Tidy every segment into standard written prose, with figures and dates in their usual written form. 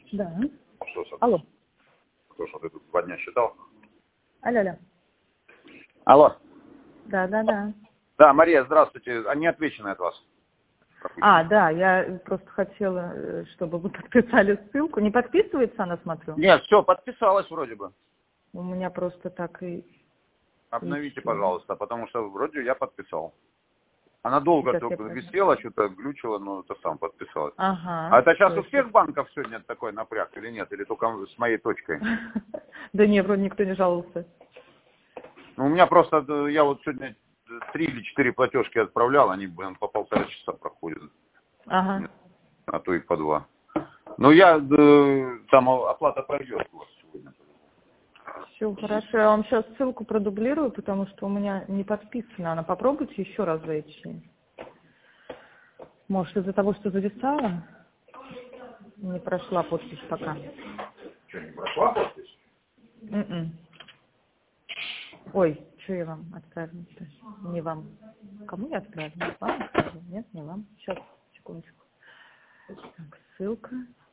Да. Что, Саша? Алло. Кто что, ты тут 2 дня считал? Алло. Алло. Да. Да, Мария, здравствуйте. А не отвечено от вас. Да, я просто хотела, чтобы вы подписали ссылку. Не подписывается она, смотрю? Нет, все, подписалась вроде бы. У меня просто так и... Обновите, пожалуйста, потому что вроде я подписал. Она долго Сейчас только я висела, что-то глючила, но это сам подписалась. Ага. А это сейчас у всех банков сегодня такой напряг или нет? Или только с моей точкой? Да нет, вроде никто не жаловался. Ну, у меня просто, я вот сегодня 3 или 4 платежки отправлял, они, по 1,5 часа проходят. Ага. Нет, а то и по 2. Ну, я, там оплата пройдет у вас сегодня. Все, хорошо. Я вам сейчас ссылку продублирую, потому что у меня не подписана она. Попробуйте еще раз зайти. Может, из-за того, что зависала, не прошла подпись пока. Что, не прошла подпись? Ой, что я вам отправила? Не вам. Кому я отправила? Вам отправила? Нет, не вам. Сейчас, секундочку. Так, ссылка.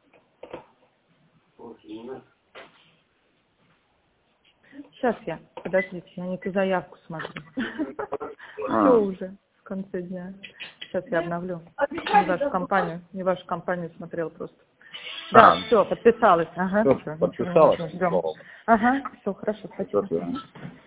Сейчас подождите, я не ту заявку смотрю. Все уже в конце дня. Сейчас я обновлю. Не вашу компанию смотрела просто. Да, все, подписалась. Ага, Все, подписалась? ждем. Ага, все, хорошо, спасибо.